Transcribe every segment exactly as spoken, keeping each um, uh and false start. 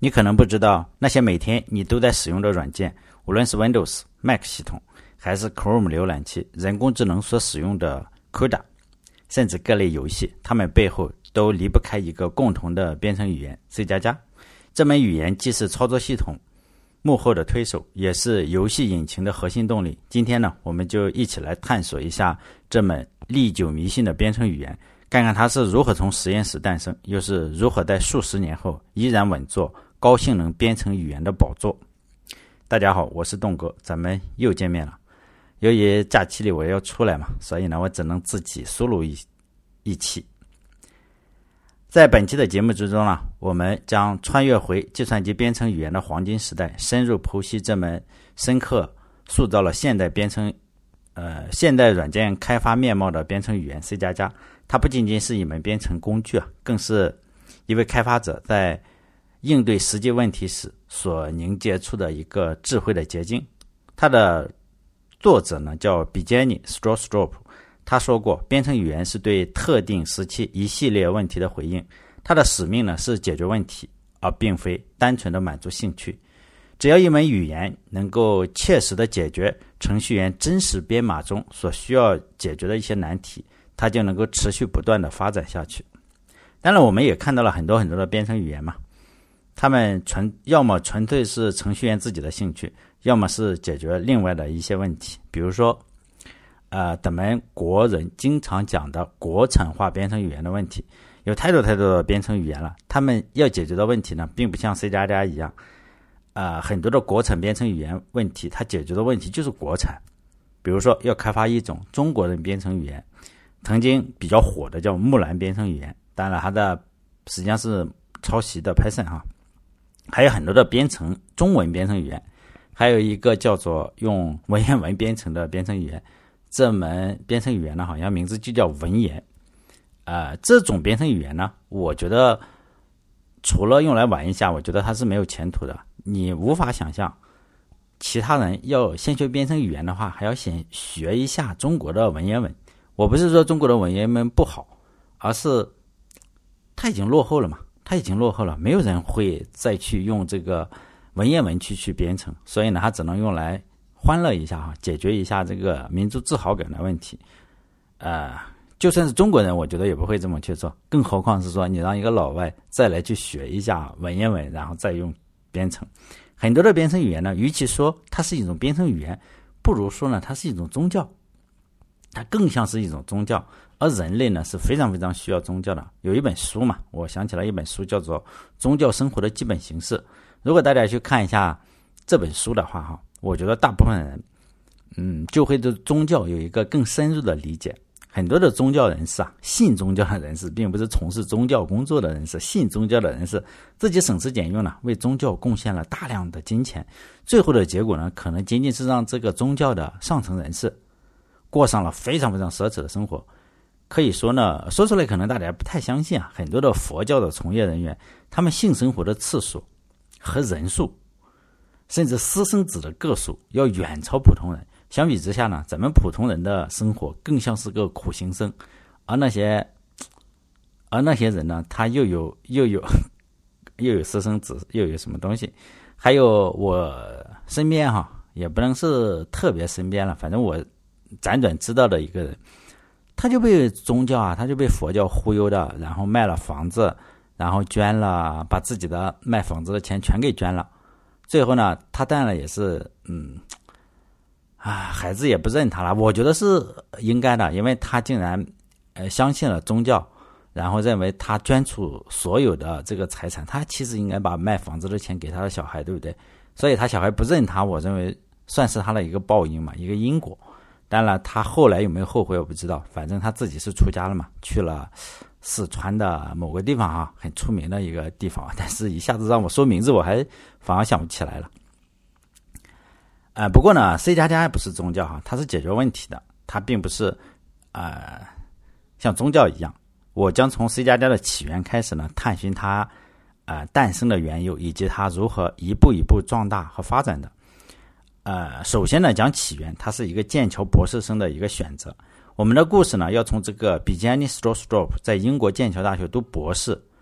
你可能不知道，那些每天你都在使用的软件，无论是 Windows、Mac 系统，还是 Chrome 浏览器，人工智能所使用的 C O D A， 甚至各类游戏，它们背后都离不开一个共同的编程语言 C 加加。这门语言既是操作系统幕后的推手，也是游戏引擎的核心动力。今天呢，我们就一起来探索一下这门历久弥新的编程语言，看看它是如何从实验室诞生，又是如何在数十年后依然稳坐高性能编程语言的宝座。大家好，我是栋哥，咱们又见面了。由于假期里我要出来嘛，所以呢，我只能自己输入一一期。在本期的节目之中呢，我们将穿越回计算机编程语言的黄金时代，深入剖析这门深刻塑造了现代编程呃现代软件开发面貌的编程语言 C 加加。它不仅仅是一门编程工具啊，更是一位开发者在应对实际问题时所凝结出的一个智慧的结晶。它的作者呢叫 Evgeny Strostrop， 他说过，编程语言是对特定时期一系列问题的回应，它的使命呢是解决问题，而并非单纯的满足兴趣。只要一门语言能够切实的解决程序员真实编码中所需要解决的一些难题，它就能够持续不断的发展下去。当然我们也看到了很多很多的编程语言嘛，他们纯要么纯粹是程序员自己的兴趣，要么是解决另外的一些问题。比如说呃，咱们国人经常讲的国产化编程语言的问题，有太多太多的编程语言了，他们要解决的问题呢并不像 C 加加一样呃，很多的国产编程语言问题它解决的问题就是国产。比如说要开发一种中国人编程语言，曾经比较火的叫木兰编程语言，当然它的实际上是抄袭的 Python 哈。还有很多的编程中文编程语言，还有一个叫做用文言文编程的编程语言，这门编程语言呢好像名字就叫文言。呃，这种编程语言呢，我觉得除了用来玩一下，我觉得它是没有前途的。你无法想象其他人要先学编程语言的话，还要先学一下中国的文言文。我不是说中国的文言文不好，而是它已经落后了嘛，它已经落后了，没有人会再去用这个文言文去去编程，所以呢，它只能用来欢乐一下哈，解决一下这个民族自豪感的问题。呃，就算是中国人，我觉得也不会这么去做，更何况是说你让一个老外再来去学一下文言文，然后再用编程。很多的编程语言呢，与其说它是一种编程语言，不如说呢它是一种宗教，它更像是一种宗教。而人类呢是非常非常需要宗教的。有一本书嘛，我想起来一本书叫做《宗教生活的基本形式》。如果大家去看一下这本书的话哈，我觉得大部分人嗯就会对宗教有一个更深入的理解。很多的宗教人士啊，信宗教的人士，并不是从事宗教工作的人士，信宗教的人士自己省吃俭用呢，为宗教贡献了大量的金钱，最后的结果呢，可能仅仅是让这个宗教的上层人士过上了非常非常奢侈的生活。可以说呢，说出来可能大家不太相信啊，很多的佛教的从业人员，他们性生活的次数和人数，甚至私生子的个数要远超普通人。相比之下呢，咱们普通人的生活更像是个苦行僧，而那些而那些人呢，他又有又有又有私生子，又有什么东西。还有我身边哈，也不能是特别身边了，反正我辗转知道的一个人，他就被宗教啊，他就被佛教忽悠的，然后卖了房子，然后捐了，把自己的卖房子的钱全给捐了。最后呢，他当然也是嗯啊，孩子也不认他了，我觉得是应该的，因为他竟然呃相信了宗教，然后认为他捐出所有的这个财产，他其实应该把卖房子的钱给他的小孩，对不对？所以他小孩不认他，我认为算是他的一个报应嘛，一个因果。当然他后来有没有后悔我不知道，反正他自己是出家了嘛，去了四川的某个地方啊，很出名的一个地方，但是一下子让我说名字我还反而想不起来了。呃，不过呢 C 加加不是宗教哈，它是解决问题的，它并不是呃像宗教一样。我将从 C 加加的起源开始呢，探寻它呃诞生的缘由，以及它如何一步一步壮大和发展的。呃，首先呢，讲起源，它是一个剑桥博士生的一个选择。我们的故事呢，要从这个 Evgeny Strostrop 在英国剑桥大学读博士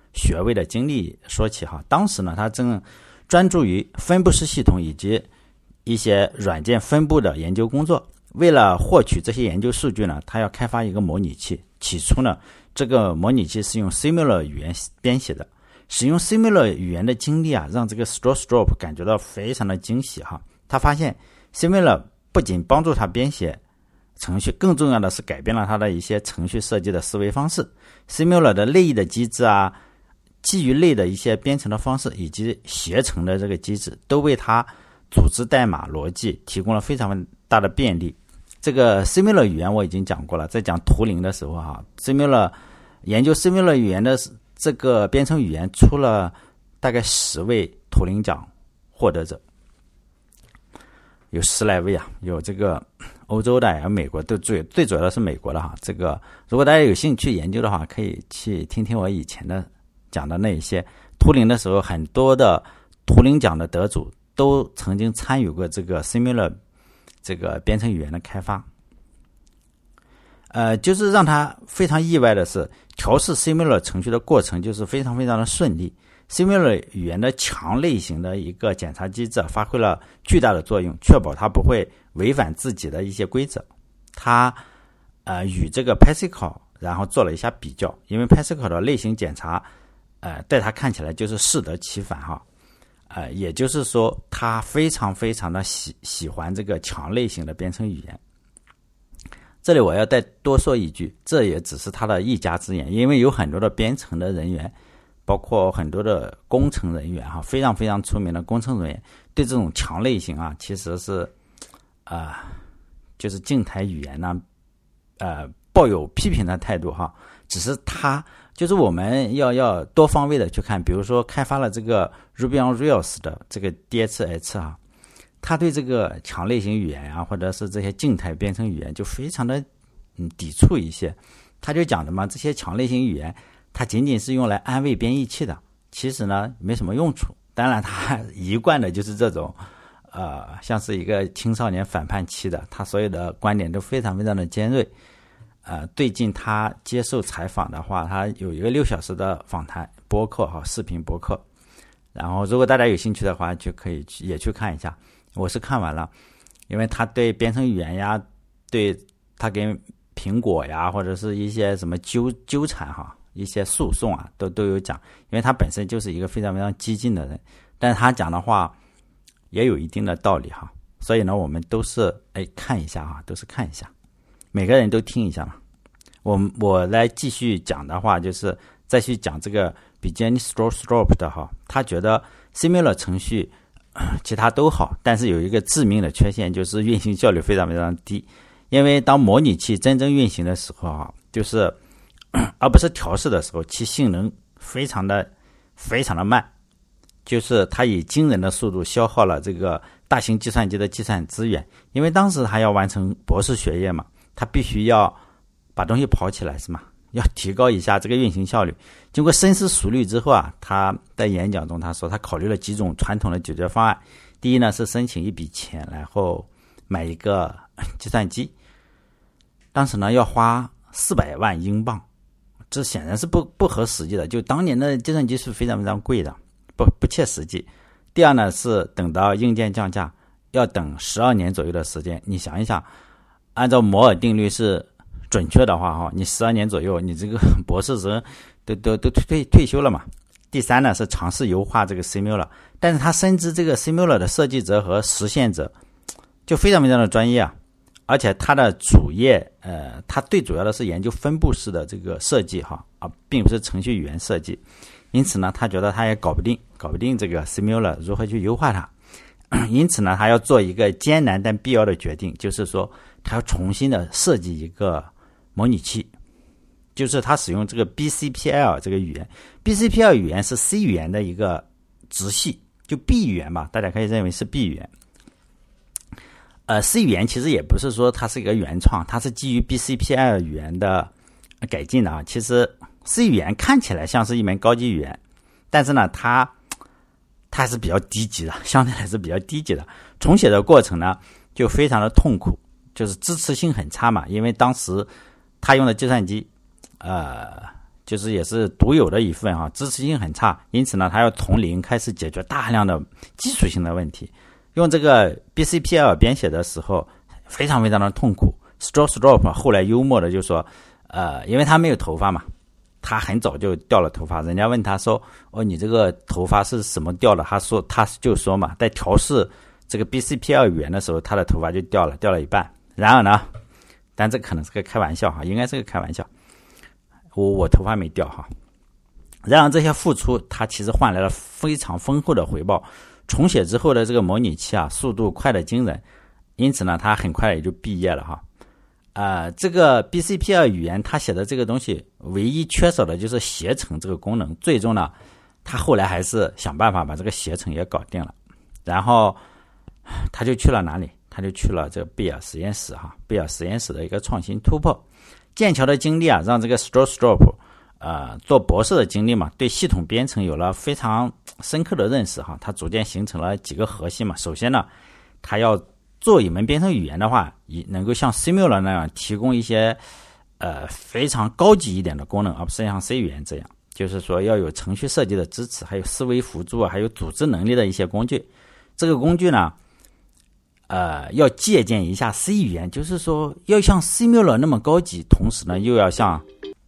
学位的经历说起哈。当时呢，他正专注于分布式系统以及一些软件分布的研究工作。为了获取这些研究数据呢，他要开发一个模拟器。起初呢，这个模拟器是用 Simula 语言编写的。使用 Simula 语言的经历啊，让这个 Strostrup 感觉到非常的惊喜哈。他发现 Simula 不仅帮助他编写程序，更重要的是改变了他的一些程序设计的思维方式。Simula 的类意的机制啊，基于类的一些编程的方式，以及携程的这个机制，都为他组织代码逻辑提供了非常大的便利。这个 Simula 语言我已经讲过了，在讲图灵的时候哈 ，Simula 研究 Simula 语言的这个编程语言出了大概十位图灵奖获得者，有十来位啊，有这个欧洲的，有美国，都最最主要的是美国的哈。这个如果大家有兴趣研究的话，可以去听听我以前的讲的那一些图灵的时候，很多的图灵奖的得主都曾经参与过这个 Simula 这个编程语言的开发。呃，就是让他非常意外的是，调试 Simula 程序的过程就是非常非常的顺利。Simula 语言的强类型的一个检查机制发挥了巨大的作用，确保它不会违反自己的一些规则。它呃与这个 Pascal 然后做了一下比较，因为 Pascal 的类型检查呃在它看起来就是适得其反哈。呃也就是说，他非常非常的喜喜欢这个强类型的编程语言。这里我要再多说一句，这也只是他的一家之言，因为有很多的编程的人员，包括很多的工程人员哈，非常非常出名的工程人员，对这种强类型啊，其实是啊、呃，就是静态语言呢，呃，抱有批评的态度哈。只是他就是我们要要多方位的去看，比如说开发了这个 Ruby on Rails 的这个 D H H 啊。他对这个强类型语言啊，或者是这些静态编程语言就非常的嗯抵触一些。他就讲的嘛，这些强类型语言它仅仅是用来安慰编译器的，其实呢没什么用处。当然他一贯的就是这种呃像是一个青少年反叛期的，他所有的观点都非常非常的尖锐。呃最近他接受采访的话，他有一个六小时的访谈播客哈，视频播客。然后如果大家有兴趣的话，就可以去也去看一下。我是看完了，因为他对编程语言呀，对他跟苹果呀，或者是一些什么纠纠缠哈，一些诉讼啊，都都有讲。因为他本身就是一个非常非常激进的人，但是他讲的话也有一定的道理哈。所以呢，我们都是哎看一下哈，都是看一下，每个人都听一下嘛。我我来继续讲的话，就是再去讲这个比 Jenny Strostrup 的哈，他觉得 Simula 程序其他都好，但是有一个致命的缺陷，就是运行效率非常非常低。因为当模拟器真正运行的时候啊，就是而不是调试的时候，其性能非常的非常的慢，就是它以惊人的速度消耗了这个大型计算机的计算资源。因为当时他要完成博士学业嘛，他必须要把东西跑起来是吗？要提高一下这个运行效率。经过深思熟虑之后啊，他在演讲中他说，他考虑了几种传统的解决方案。第一呢，是申请一笔钱，然后买一个计算机。当时呢要花四百万英镑，这显然是不不合实际的。就当年的计算机是非常非常贵的，不不切实际。第二呢，是等到硬件降价，要等十二年左右的时间。你想一想，按照摩尔定律是准确的话哈，你十二年左右，你这个博士生都都都退退退休了嘛。第三呢，是尝试优化这个 Simula， 但是他深知这个 Simula 的设计者和实现者就非常非常的专业啊，而且他的主业呃，他最主要的是研究分布式的这个设计哈啊，并不是程序语言设计。因此呢，他觉得他也搞不定，搞不定这个 Simula 如何去优化它。因此呢，他要做一个艰难但必要的决定，就是说他要重新的设计一个模拟器，就是他使用这个 B C P L 这个语言。 B C P L 语言是 C 语言的一个直系，就 B 语言吧，大家可以认为是 B 语言。呃 C 语言其实也不是说它是一个原创，它是基于 B C P L 语言的改进的啊。其实 C 语言看起来像是一门高级语言，但是呢它它是比较低级的，相对来说比较低级的。重写的过程呢就非常的痛苦，就是支持性很差嘛，因为当时他用的计算机呃就是也是独有的一份哈，支持性很差，因此呢，它要从零开始解决大量的基础性的问题。用这个 B C P L 编写的时候，非常非常的痛苦。Strostrop 后来幽默的就说，呃，因为他没有头发嘛，他很早就掉了头发。人家问他说：“哦，你这个头发是什么掉的？”他说，他就说嘛，在调试这个 B C P L 语言的时候，他的头发就掉了，掉了一半。然而呢，但这可能是个开玩笑哈，应该是个开玩笑。我我头发没掉哈。然而这些付出，它其实换来了非常丰厚的回报。重写之后的这个模拟器啊，速度快得惊人，因此呢，它很快也就毕业了哈。呃，这个 B C P L 语言它写的这个东西，唯一缺少的就是携程这个功能。最终呢，他后来还是想办法把这个携程也搞定了。然后他就去了哪里？他就去了这个贝尔实验室哈，贝尔实验室的一个创新突破。剑桥的经历啊，让这个 Strostrop 呃做博士的经历嘛，对系统编程有了非常深刻的认识哈。他逐渐形成了几个核心嘛。首先呢，他要做一门编程语言的话，也能够像 Simula 那样提供一些呃非常高级一点的功能，而不是像 C 语言这样。就是说要有程序设计的支持，还有思维辅助啊，还有组织能力的一些工具。这个工具呢，呃，要借鉴一下 C 语言，就是说要像 Simula 那么高级，同时呢又要像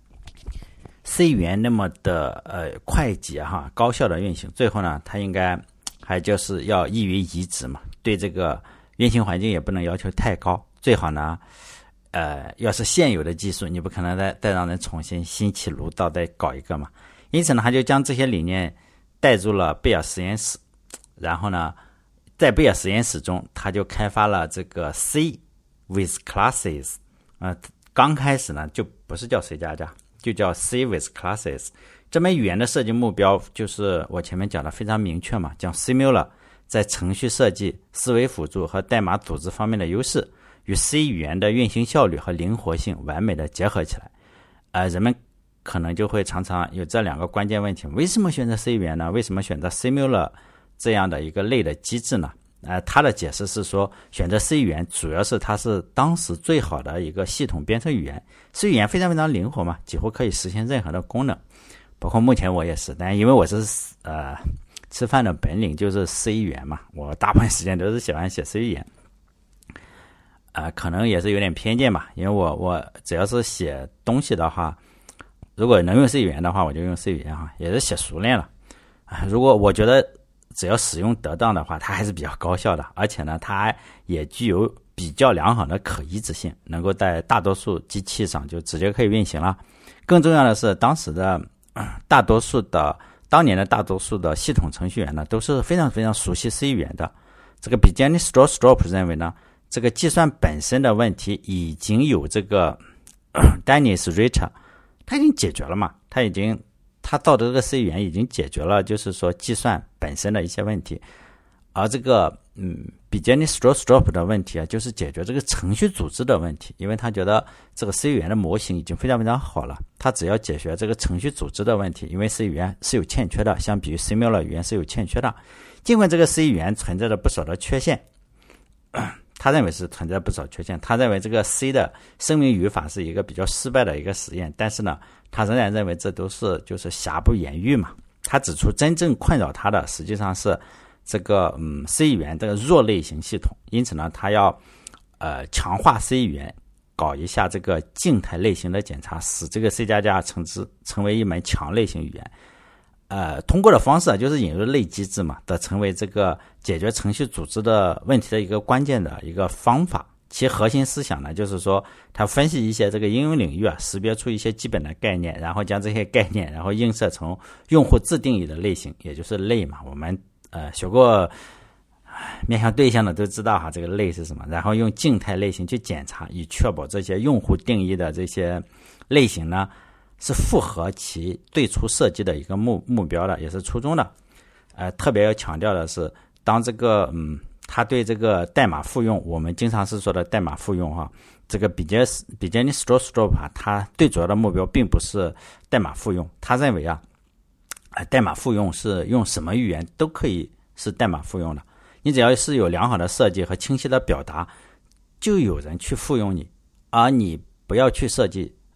C 语言那么的呃快捷哈，高效的运行。最后呢，它应该还就是要易于移植嘛，对这个运行环境也不能要求太高。最好呢，呃，要是现有的技术，你不可能再再让人重新新起炉灶再搞一个嘛。因此呢，他就将这些理念带入了贝尔实验室，然后呢，在贝尔实验室中，他就开发了这个 C with classes， 呃，刚开始呢就不是叫 C 加加，就叫 C with classes。这门语言的设计目标就是我前面讲的非常明确嘛，将 Simula 在程序设计、思维辅助和代码组织方面的优势，与 C 语言的运行效率和灵活性完美的结合起来。呃，人们可能就会常常有这两个关键问题：为什么选择 C 语言呢？为什么选择 Simula 这样的一个类的机制呢？呃，他的解释是说，选择 C 语言主要是它是当时最好的一个系统编程语言。C 语言非常非常灵活嘛，几乎可以实现任何的功能，包括目前我也是。但因为我是呃吃饭的本领就是 C 语言嘛，我大部分时间都是喜欢写 C 语言。呃，可能也是有点偏见吧，因为我我只要是写东西的话，如果能用 C 语言的话，我就用 C 语言哈，也是写熟练了。啊，如果我觉得只要使用得当的话，它还是比较高效的，而且呢，它也具有比较良好的可移植性，能够在大多数机器上就直接可以运行了。更重要的是，当时的、呃、大多数的当年的大多数的系统程序员呢，都是非常非常熟悉 C 语言的。这个 Benjamin Strostrop 认为呢，这个计算本身的问题已经有这个、呃、Dennis Ritter， 他已经解决了嘛，他已经他造的这个 C 语言已经解决了，就是说计算本身的一些问题。而这个嗯 Benjamin Strostrop 的问题啊，就是解决这个程序组织的问题，因为他觉得这个 C 语言的模型已经非常非常好了，他只要解决这个程序组织的问题，因为 C 语言是有欠缺的，相比于 Simula 语言是有欠缺的。尽管这个 C 语言存在着不少的缺陷，他认为是存在不少缺陷，他认为这个 C 的声明语法是一个比较失败的一个实验，但是呢，他仍然认为这都是就是瑕不掩瑜嘛。他指出，真正困扰他的实际上是这个嗯 C 语言这个弱类型系统，因此呢，他要呃强化 C 语言，搞一下这个静态类型的检查，使这个 C 加加成之成为一门强类型语言。呃，通过的方式啊，就是引入类机制嘛，的成为这个解决程序组织的问题的一个关键的一个方法。其核心思想呢，就是说，它分析一些这个应用领域啊，识别出一些基本的概念，然后将这些概念，然后映射成用户自定义的类型，也就是类嘛。我们呃学过面向对象的都知道哈，这个类是什么。然后用静态类型去检查，以确保这些用户定义的这些类型呢，是符合其最初设计的一个目目标的，也是初衷的。呃，特别要强调的是，当这个嗯，他对这个代码复用，我们经常是说的代码复用哈，这个比杰斯比杰尼 Strostrop 啊，他最主要的目标并不是代码复用，他认为啊，呃，代码复用是用什么语言都可以是代码复用的，你只要是有良好的设计和清晰的表达，就有人去复用你，而你不要去设计。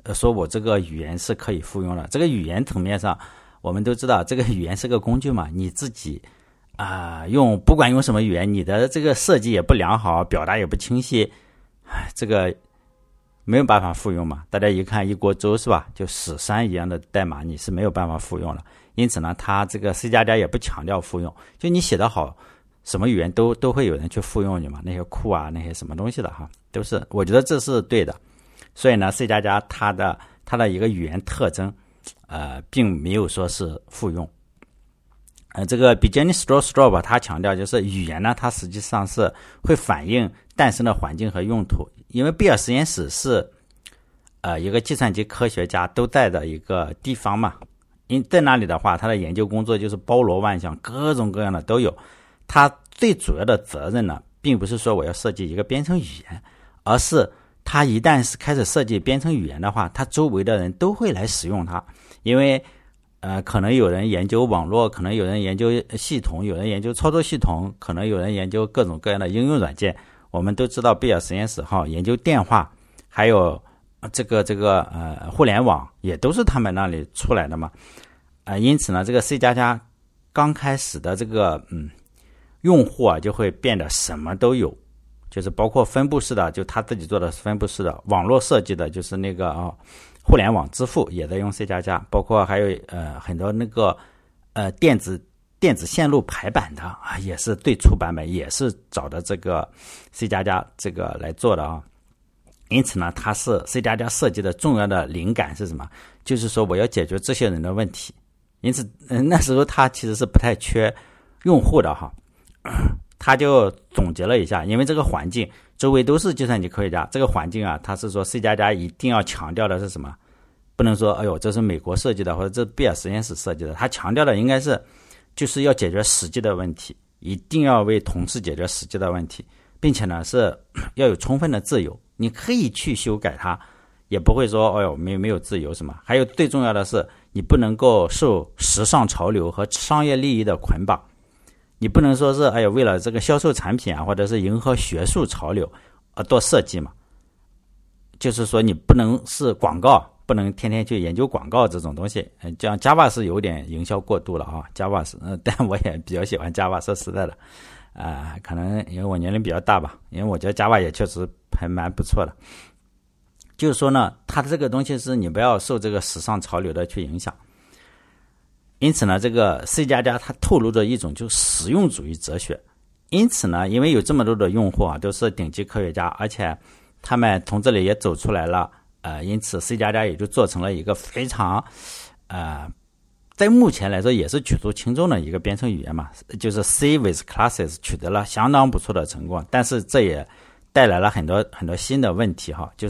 说我这个语言是可以复用的。这个语言层面上，我们都知道，这个语言是个工具嘛，你自己啊、呃、用不管用什么语言，你的这个设计也不良好，表达也不清晰，这个没有办法复用嘛。大家一看一锅粥是吧，就屎山一样的代码你是没有办法复用了。因此呢，它这个 C 加加也不强调复用，就你写得好，什么语言都都会有人去复用你嘛，那些库啊，那些什么东西的哈，都是，我觉得这是对的。所以呢 ，C 加加它的它的一个语言特征，呃，并没有说是复用。呃，这个 Benjamin Stroustrup 他强调就是语言呢，它实际上是会反映诞生的环境和用途，因为贝尔实验室是呃一个计算机科学家都在的一个地方嘛，因在那里的话，他的研究工作就是包罗万象，各种各样的都有。他最主要的责任呢，并不是说我要设计一个编程语言，而是他一旦是开始设计编程语言的话，他周围的人都会来使用它。因为呃，可能有人研究网络，可能有人研究系统，有人研究操作系统，可能有人研究各种各样的应用软件。我们都知道贝尔实验室哈，研究电话，还有这个这个呃互联网，也都是他们那里出来的嘛。呃，因此呢，这个 C 加加刚开始的这个嗯用户啊，就会变得什么都有。就是包括分布式的，就他自己做的分布式的，网络设计的，就是那个啊，互联网支付也在用 C 加加，包括还有呃很多那个呃电子电子线路排版的啊，也是最初版本，也是找的这个 C 加加这个来做的啊。因此呢，它是 C 加加设计的重要的灵感是什么？就是说我要解决这些人的问题。因此，嗯、呃，那时候他其实是不太缺用户的哈。他就总结了一下，因为这个环境周围都是计算机科学家，这个环境啊，他是说 C 加加一定要强调的是什么？不能说哎呦这是美国设计的，或者这是贝尔实验室设计的，他强调的应该是就是要解决实际的问题，一定要为同事解决实际的问题，并且呢是要有充分的自由，你可以去修改它，也不会说哎呦没没有自由什么。还有最重要的是，你不能够受时尚潮流和商业利益的捆绑。你不能说是哎呀为了这个销售产品啊，或者是迎合学术潮流而做设计嘛，就是说你不能是广告，不能天天去研究广告这种东西。这样 Java 是有点营销过度了啊 ，Java 是、呃，但我也比较喜欢 Java， 说实在的，啊、呃，可能因为我年龄比较大吧，因为我觉得 Java 也确实还蛮不错的。就是说呢，它的这个东西是你不要受这个时尚潮流的去影响。因此呢，这个 C 加加它透露着一种就实用主义哲学。因此呢，因为有这么多的用户啊，都是顶级科学家，而且他们从这里也走出来了，呃，因此 C 加加也就做成了一个非常，呃，在目前来说也是举足轻重的一个编程语言嘛，就是 C with classes 取得了相当不错的成功，但是这也带来了很多很多新的问题哈，就是，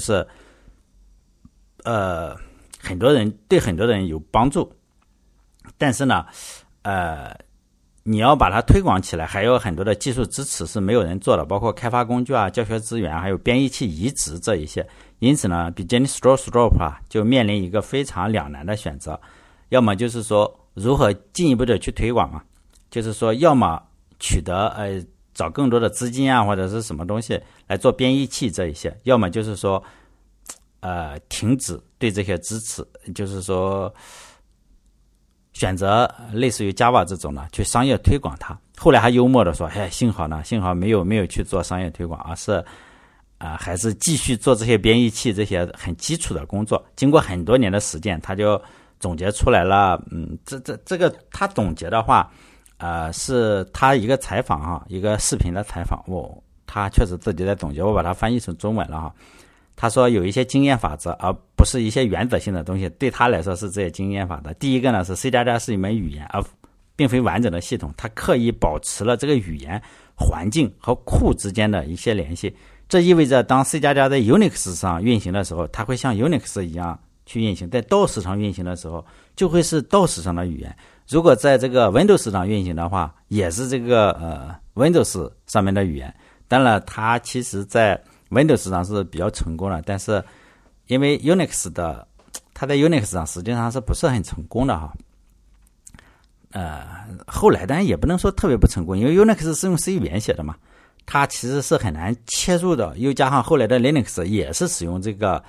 呃，很多人对很多人有帮助。但是呢，呃，你要把它推广起来，还有很多的技术支持是没有人做的，包括开发工具啊、教学资源，还有编译器移植这一些。因此呢 ，Benjamin Stroustrup 啊，就面临一个非常两难的选择，要么就是说如何进一步的去推广啊，就是说要么取得呃找更多的资金啊，或者是什么东西来做编译器这一些，要么就是说呃停止对这些支持，就是说。选择类似于 Java 这种呢，去商业推广它。后来还幽默的说：“哎，幸好呢，幸好没有没有去做商业推广，而是啊、呃，还是继续做这些编译器这些很基础的工作。经过很多年的实践，他就总结出来了。嗯，这这这个他总结的话，呃，是他一个采访哈，一个视频的采访。我、哦、他确实自己在总结，我把它翻译成中文了哈。他说有一些经验法则，而不是一些原则性的东西，对他来说是这些经验法则。第一个呢是 C 加加是一门语言，而并非完整的系统，它刻意保持了这个语言环境和库之间的一些联系。这意味着当 C 加加在 Unix 上运行的时候，它会像 Unix 一样去运行；在 DOS 上运行的时候，就会是 DOS 上的语言。如果在这个 Windows 上运行的话，也是这个呃 Windows 上面的语言。当然，它其实在Windows 上是比较成功的，但是因为 Unix 的，它在 Unix 上实际上是不是很成功的哈？呃，后来当然也不能说特别不成功，因为 Unix 是用 C 语言写的嘛，它其实是很难切入的。又加上后来的 Linux 也是使用这个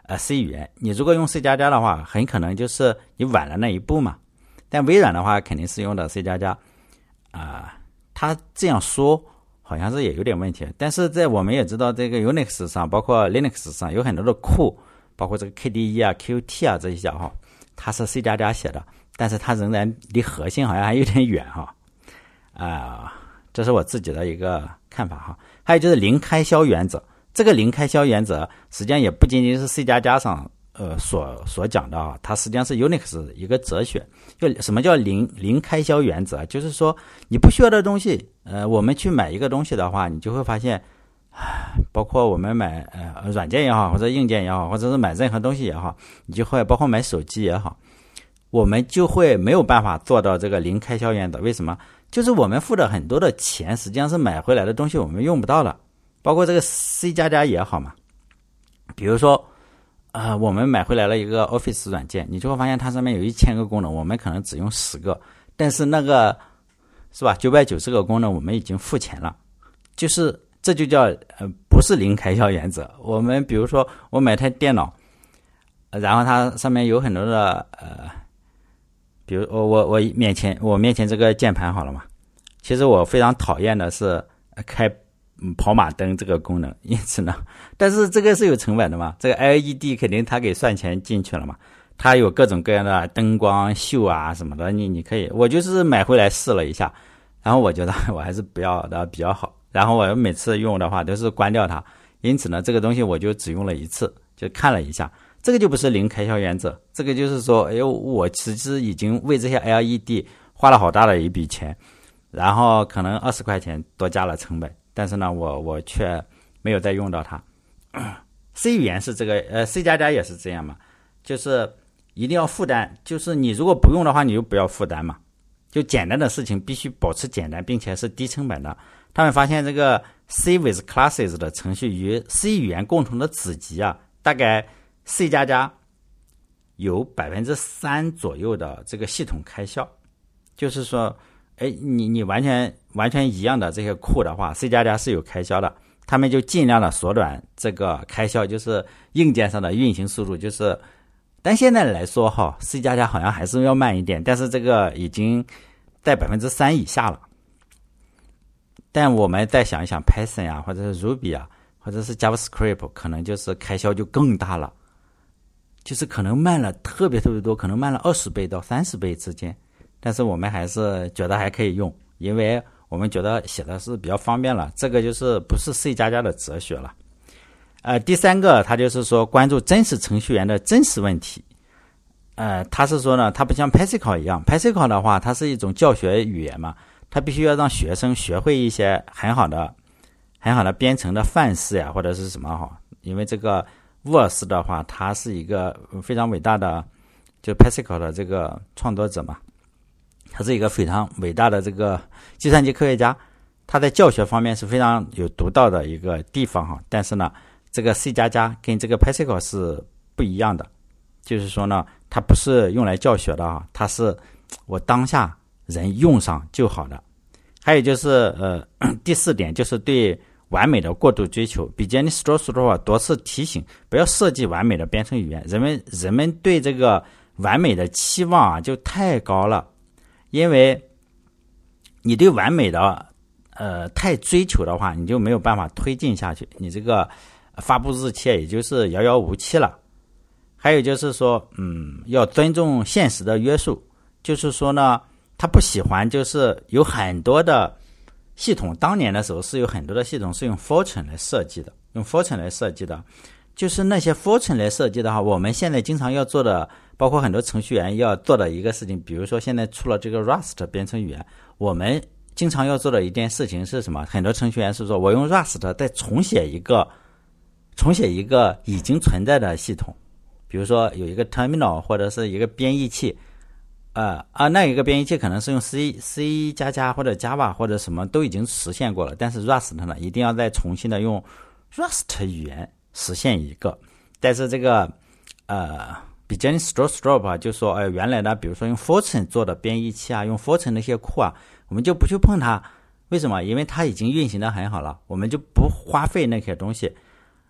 呃 C 语言。你如果用 C 加加的话，很可能就是你晚了那一步嘛。但微软的话肯定是用的 C 加加啊，他这样说好像是也有点问题。但是在我们也知道这个 Unix 上包括 Linux 上有很多的库，包括这个 K D E 啊 Q T 啊这些叫哈，它是 C 加加写的，但是它仍然离核心好像还有点远哈啊、呃，这是我自己的一个看法哈。还有就是零开销原则，这个零开销原则实际上也不仅仅是 C 加加上呃，所所讲的啊，它实际上是 Unix 一个哲学。就什么叫零零开销原则？就是说你不需要的东西，呃，我们去买一个东西的话，你就会发现，包括我们买呃软件也好，或者硬件也好，或者是买任何东西也好，你就会包括买手机也好，我们就会没有办法做到这个零开销原则。为什么？就是我们付的很多的钱，实际上是买回来的东西我们用不到的，包括这个 C 加加也好嘛，比如说。呃，我们买回来了一个 Office 软件，你就会发现它上面有一千个功能，我们可能只用十个，但是那个是吧，九百九十个功能我们已经付钱了，就是这就叫呃不是零开销原则。我们比如说我买台电脑，然后它上面有很多的呃，比如我我我面前我面前这个键盘好了嘛，其实我非常讨厌的是开。嗯，跑马灯这个功能，因此呢，但是这个是有成本的嘛，这个 L E D 肯定它给算钱进去了嘛，它有各种各样的灯光秀啊什么的，你你可以，我就是买回来试了一下，然后我觉得我还是不要的比较好，然后我每次用的话都是关掉它，因此呢，这个东西我就只用了一次，就看了一下，这个就不是零开销原则，这个就是说，哎呦，我其实已经为这些 L E D 花了好大的一笔钱，然后可能二十块钱多加了成本。但是呢，我我却没有再用到它。C 语言是这个，呃 ，C 加加也是这样嘛，就是一定要负担，就是你如果不用的话，你就不要负担嘛。就简单的事情必须保持简单，并且是低成本的。他们发现这个 C with classes 的程序与 C 语言共同的子集啊，大概 C 加加有百分之三左右的这个系统开销，就是说。哎，你你完全完全一样的这些库的话 ，C 加加是有开销的，他们就尽量的缩短这个开销，就是硬件上的运行速度，就是，但现在来说哈 ，C 加加好像还是要慢一点，但是这个已经在百分之三以下了。但我们再想一想 Python 啊，或者是 Ruby 啊，或者是 JavaScript， 可能就是开销就更大了，就是可能慢了特别特别多，可能慢了二十倍到三十倍之间。但是我们还是觉得还可以用，因为我们觉得写的是比较方便了。这个就是不是 C 加加的哲学了。呃，第三个，它就是说关注真实程序员的真实问题。呃，他是说呢，它不像 Pascal 一样 ，Pascal 的话，它是一种教学语言嘛，它必须要让学生学会一些很好的、很好的编程的范式呀，或者是什么哈。因为这个沃尔斯的话，他是一个非常伟大的，就 Pascal 的这个创作者嘛。他是一个非常伟大的这个计算机科学家，他在教学方面是非常有独到的一个地方哈。但是呢，这个 C 加加跟这个 Pascal 是不一样的，就是说呢，它不是用来教学的哈，它是我当下人用上就好的。还有就是呃，第四点就是对完美的过度追求。比杰尼斯多说多次提醒，不要设计完美的编程语言。人们人们对这个完美的期望啊就太高了。因为你对完美的呃太追求的话，你就没有办法推进下去，你这个发布日期也就是遥遥无期了。还有就是说，嗯，要尊重现实的约束，就是说呢，他不喜欢就是有很多的系统，当年的时候是有很多的系统是用 Fortran 来设计的，用 Fortran 来设计的。就是那些 Fortran 来设计的话，我们现在经常要做的，包括很多程序员要做的一个事情，比如说现在出了这个 Rust 编程语言，我们经常要做的一件事情是什么？很多程序员是说我用 Rust 再重写一个重写一个已经存在的系统，比如说有一个 terminal 或者是一个编译器，呃啊，那一个编译器可能是用 C C 加加或者 Java 或者什么都已经实现过了，但是 Rust 呢一定要再重新的用 Rust 语言实现一个。但是这个呃 Benjamin Strostrup 就说，哎，原来呢，比如说用 Fortran 做的编译器啊，用 Fortran 那些库啊，我们就不去碰它。为什么？因为它已经运行的很好了，我们就不花费那些东西。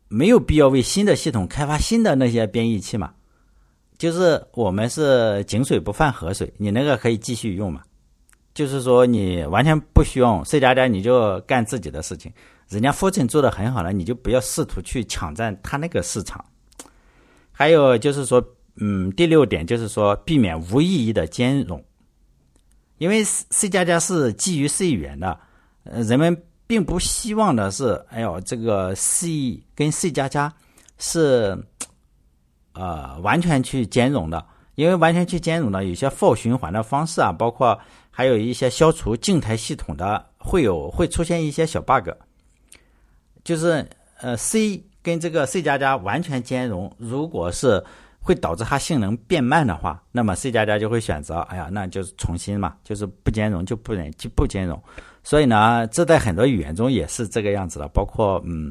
没有必要为新的系统开发新的那些编译器嘛，就是我们是井水不犯河水，你那个可以继续用嘛，就是说你完全不需要 C 加加，你就干自己的事情，人家 Fortran 做的很好了，你就不要试图去抢占他那个市场。还有就是说嗯，第六点就是说避免无意义的兼容，因为 C 加加是基于 C 语言的，呃，人们并不希望的是，哎呦，这个 C 跟 C 加加是呃完全去兼容的，因为完全去兼容的有些 for 循环的方式啊，包括还有一些消除静态系统的会有会出现一些小 bug， 就是呃 C 跟这个 C 加加完全兼容，如果是会导致它性能变慢的话，那么 C 加加就会选择，哎呀，那就是重新嘛，就是不兼容就不就不兼容。所以呢，这在很多语言中也是这个样子的，包括嗯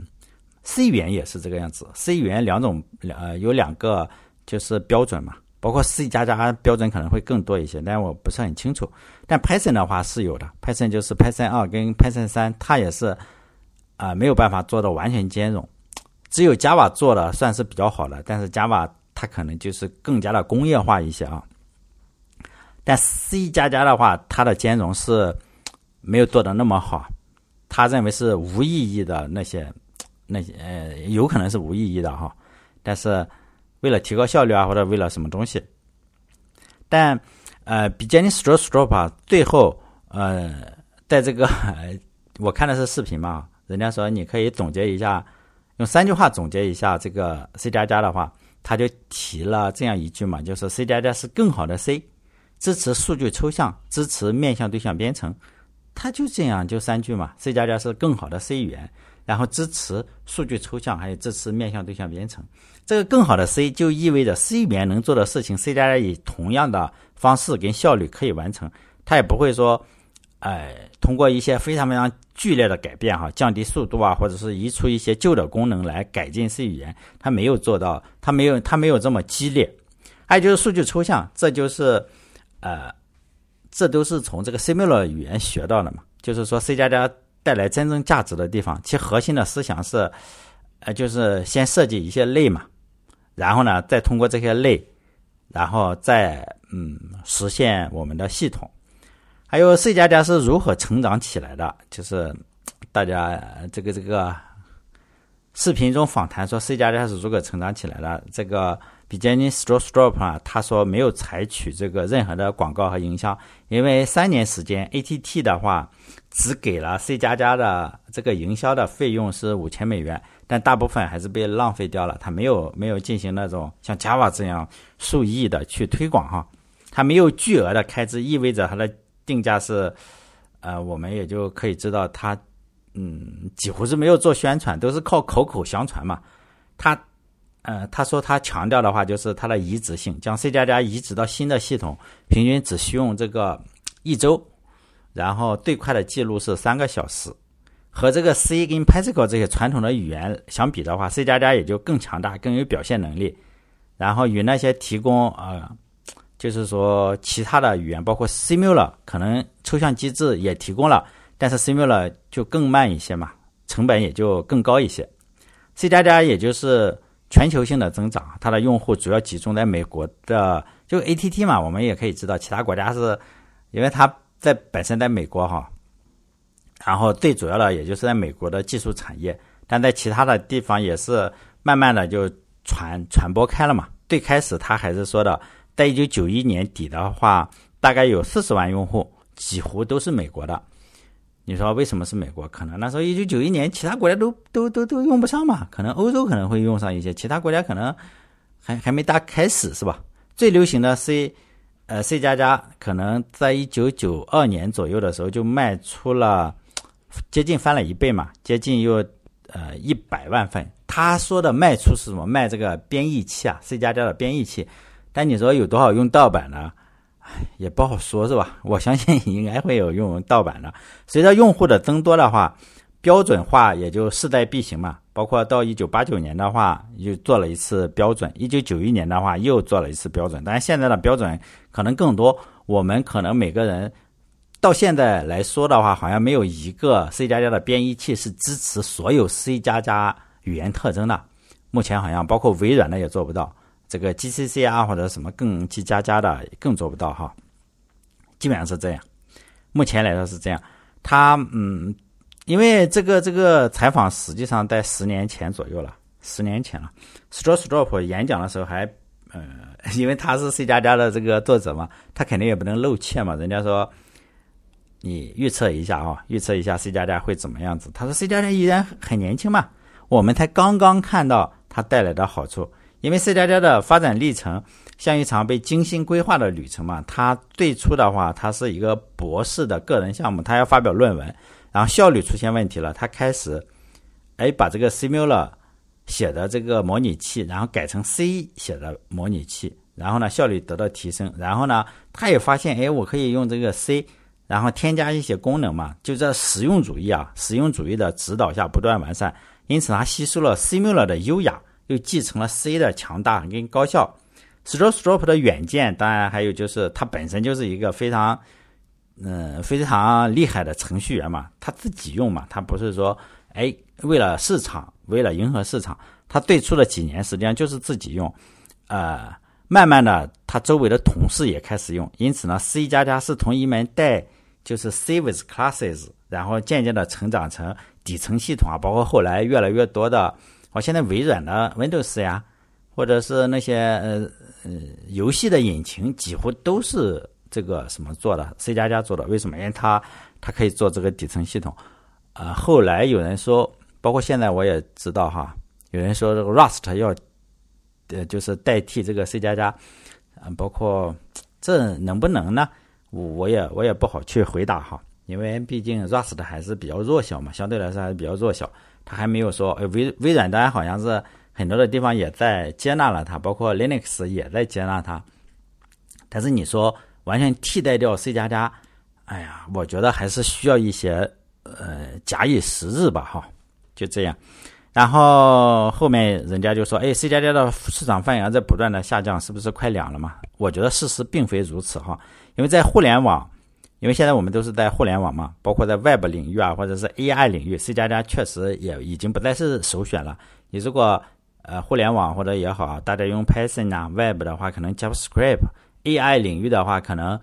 C 语言也是这个样子。C 语言两种呃有两个就是标准嘛，包括 C 加加标准可能会更多一些，但我不是很清楚。但 Python 的话是有的 ，Python 就是 Python 二跟 Python 三，它也是啊、呃、没有办法做到完全兼容，只有 Java 做的算是比较好的，但是 Java它可能就是更加的工业化一些啊。但 C 加加的话，它的兼容是没有做的那么好，他认为是无意义的那些那些呃有可能是无意义的哈，但是为了提高效率啊，或者为了什么东西，但呃比 Jenny Strostrup 啊，最后呃在这个我看的是视频嘛，人家说你可以总结一下，用三句话总结一下这个 C 加加的话，他就提了这样一句嘛，就是 C 加加是更好的 C， 支持数据抽象，支持面向对象编程。它就这样，就三句嘛。C 加加是更好的 C 语言，然后支持数据抽象，还有支持面向对象编程。这个更好的 C 就意味着 C 语言能做的事情 ，C 加加以同样的方式跟效率可以完成。它也不会说，哎，通过一些非常非常剧烈的改变哈，降低速度啊，或者是移除一些旧的功能来改进 C 语言，它没有做到，它没有，它没有这么激烈。还有就是数据抽象，这就是呃。这都是从这个 Similar 语言学到的嘛，就是说 C 加加带来真正价值的地方，其核心的思想是，呃，就是先设计一些类嘛，然后呢，再通过这些类，然后再嗯实现我们的系统。还有 C 加加是如何成长起来的，就是大家这个这个视频中访谈说 C 加加是如何成长起来的，这个。比 Jenny Strostrup 啊，他说没有采取这个任何的广告和营销，因为三年时间 A T T 的话只给了 C 加加的这个营销的费用是五千美元，但大部分还是被浪费掉了，他没有没有进行那种像 Java 这样数亿的去推广哈，他没有巨额的开支，意味着他的定价是呃我们也就可以知道他嗯几乎是没有做宣传，都是靠口口相传嘛，他呃，他说他强调的话就是它的移植性，将 C 加加移植到新的系统，平均只需用这个一周，然后最快的记录是三个小时。和这个 C 跟 Pascal 这些传统的语言相比的话 ，C 加加也就更强大，更有表现能力。然后与那些提供呃，就是说其他的语言，包括 Similar 可能抽象机制也提供了，但是 Similar 就更慢一些嘛，成本也就更高一些。C 加加也就是全球性的增长，它的用户主要集中在美国的，就 A T T 嘛，我们也可以知道，其他国家是因为它在本身在美国哈，然后最主要的也就是在美国的技术产业，但在其他的地方也是慢慢的就传传播开了嘛。最开始他还是说的，在一九九一年底的话，大概有四十万用户，几乎都是美国的。你说为什么是美国？可能那时候一九九一年其他国家都都都都用不上嘛，可能欧洲可能会用上一些，其他国家可能还还没大开始是吧？最流行的 C 呃 C 加加可能在一九九二年左右的时候就卖出了接近翻了一倍嘛，接近有呃一百万份。他说的卖出是什么？卖这个编译器啊 ，C 加加的编译器。但你说有多少用盗版呢？也不好说是吧，我相信应该会有用盗版的。随着用户的增多的话，标准化也就势在必行嘛。包括到一九八九年的话又做了一次标准，一九九一年的话又做了一次标准，但是现在的标准可能更多，我们可能每个人到现在来说的话，好像没有一个 C 加加的编译器是支持所有 C 加加语言特征的，目前好像包括微软的也做不到，这个 G C C 啊或者什么更 G 加加的更做不到哈，基本上是这样。目前来说是这样。他嗯，因为这个这个采访实际上在十年前左右了，十年前了。Strostrop 演讲的时候还呃，因为他是 C 加加的这个作者嘛，他肯定也不能露怯嘛。人家说你预测一下啊，预测一下 C 加加会怎么样子？他说 C 加加依然很年轻嘛，我们才刚刚看到它带来的好处。因为 C 加加的发展历程像一场被精心规划的旅程嘛，它最初的话，它是一个博士的个人项目，他要发表论文，然后效率出现问题了，他开始哎把这个 Simula 写的这个模拟器，然后改成 C 写的模拟器，然后呢效率得到提升，然后呢他也发现哎我可以用这个 C， 然后添加一些功能嘛，就在实用主义啊实用主义的指导下不断完善，因此他吸收了 Simula 的优雅，又继承了 C 的强大跟高效。Strostrop 的远见，当然还有就是他本身就是一个非常嗯、呃、非常厉害的程序员嘛，他自己用嘛，他不是说哎为了市场为了迎合市场，他最初的几年实际上就是自己用，呃慢慢的他周围的同事也开始用，因此呢 C 加加是从一门带就是 C with classes， 然后渐渐的成长成底层系统啊，包括后来越来越多的我现在微软的 Windows 呀，或者是那些呃呃游戏的引擎几乎都是这个什么做的 C 加加做的。为什么？因为它它可以做这个底层系统。呃后来有人说，包括现在我也知道哈，有人说这个 Rust 要呃就是代替这个 C 加加，呃包括这能不能呢？我我也我也不好去回答哈，因为毕竟 Rust 还是比较弱小嘛，相对来说还是比较弱小，它还没有说呃微微软当然好像是很多的地方也在接纳了它，包括 Linux 也在接纳它，但是你说完全替代掉 C 加加，哎呀，我觉得还是需要一些呃假以时日吧哈，就这样。然后后面人家就说，哎 ，C 加加的市场份额在不断的下降，是不是快凉了嘛？我觉得事实并非如此哈，因为在互联网，因为现在我们都是在互联网嘛，包括在 Web 领域啊，或者是 A I 领域 ，C 加加确实也已经不再是首选了。你如果呃互联网或者也好，大家用 Python 啊 ，Web 的话可能 JavaScript，A I 领域的话可能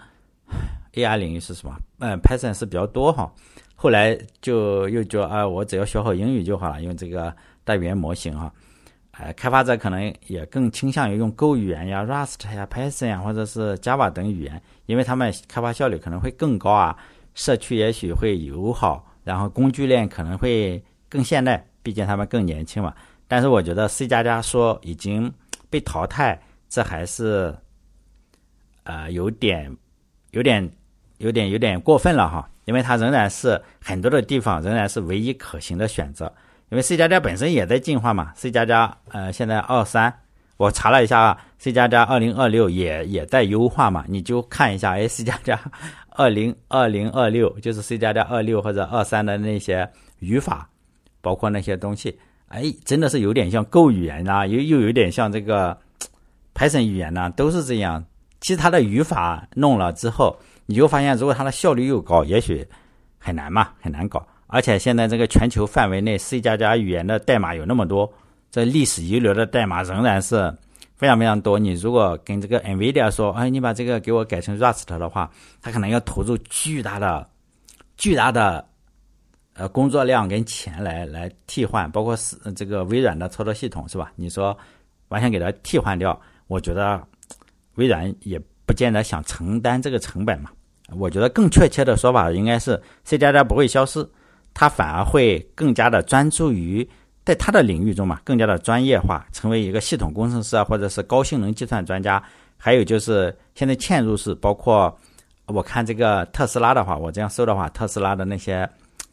A I 领域是什么？嗯 ，Python 是比较多哈。后来就又觉得啊，我只要学好英语就好了，用这个大语言模型哈。呃，开发者可能也更倾向于用 Go 语言呀、Rust 呀、Python 呀，或者是 Java 等语言，因为他们开发效率可能会更高啊，社区也许会友好，然后工具链可能会更现代，毕竟他们更年轻嘛。但是我觉得 C 加加说已经被淘汰，这还是呃有点有点有点有点过分了哈，因为它仍然是很多的地方仍然是唯一可行的选择。因为 C 加加本身也在进化嘛 ，C 加加呃现在二三，我查了一下 ，C 加加二零二六也也在优化嘛，你就看一下，哎 ，C 加加二零二零二六就是 C 加加二六或者二三的那些语法，包括那些东西，哎，真的是有点像 Go 语言啊，又又有点像这个 Python 语言呢、啊，都是这样。其实它的语法弄了之后，你就发现如果它的效率又高，也许很难嘛，很难搞。而且现在这个全球范围内 C 加加语言的代码有那么多，这历史遗留的代码仍然是非常非常多。你如果跟这个 NVIDIA 说，哎，你把这个给我改成 Rust 的话，他可能要投入巨大的、巨大的呃工作量跟钱来来替换，包括是这个微软的操作系统是吧？你说完全给它替换掉，我觉得微软也不见得想承担这个成本嘛。我觉得更确切的说法应该是 C 加加不会消失。他反而会更加的专注于在他的领域中嘛，更加的专业化，成为一个系统工程师啊，或者是高性能计算专家。还有就是现在嵌入式，包括我看这个特斯拉的话，我这样搜的话，特斯拉的那些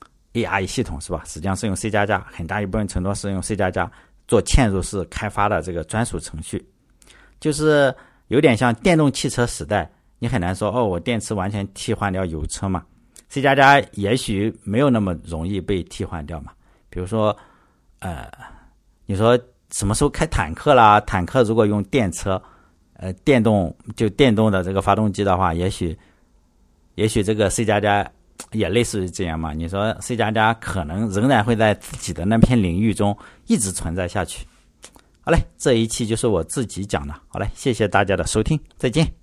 A I 系统是吧，实际上是用 C 加加，很大一部分程度是用 C 加加做嵌入式开发的这个专属程序，就是有点像电动汽车时代，你很难说哦，我电池完全替换掉油车嘛。C 加加也许没有那么容易被替换掉嘛，比如说，呃，你说什么时候开坦克啦？坦克如果用电车，呃，电动就电动的这个发动机的话，也许，也许这个 C 加加也类似于这样嘛。你说 C 加加可能仍然会在自己的那片领域中一直存在下去。好嘞，这一期就是我自己讲的。好嘞，谢谢大家的收听，再见。